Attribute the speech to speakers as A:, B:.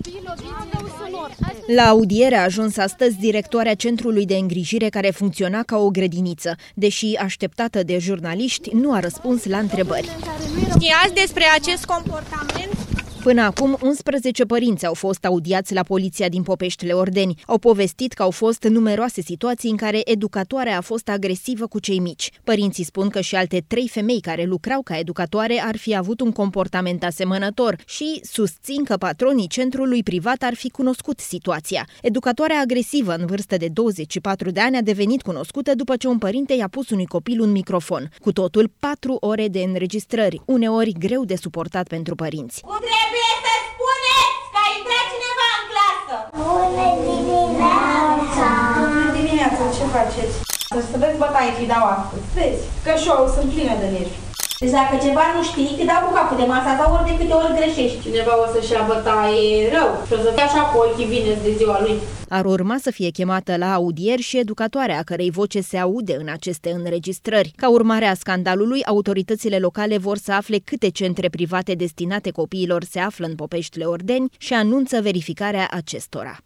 A: La audiere a ajuns astăzi directoarea centrului de îngrijire care funcționa ca o grădiniță. Deși așteptată de jurnaliști, nu a răspuns la întrebări.
B: Știați despre acest comportament?
A: Până acum, 11 părinți au fost audiați la poliția din Popești-Leordeni. Au povestit că au fost numeroase situații în care educatoarea a fost agresivă cu cei mici. Părinții spun că și alte 3 femei care lucrau ca educatoare ar fi avut un comportament asemănător și susțin că patronii centrului privat ar fi cunoscut situația. Educatoarea agresivă în vârstă de 24 de ani a devenit cunoscută după ce un părinte i-a pus unui copil un microfon. Cu totul 4 ore de înregistrări, uneori greu de suportat pentru părinți.
C: Trebuie să spuneți că a intrat cineva în clasă!
D: Bună dimineața!
E: Bună dimineața, ce faceți? Să vezi bătaie fi dau astăzi. Vezi, că show sunt plină de nervi.
C: Deci dacă ceva nu știi, te dau cu capul de masa ta ori de câte ori greșești.
E: Cineva o să-și ia bătaie rău și o să fie așa cu ochii bine de ziua lui.
A: Ar urma să fie chemată la audieri și educatoarea, a cărei voce se aude în aceste înregistrări. Ca urmare a scandalului, autoritățile locale vor să afle câte centre private destinate copiilor se află în Popești-Leordeni și anunță verificarea acestora.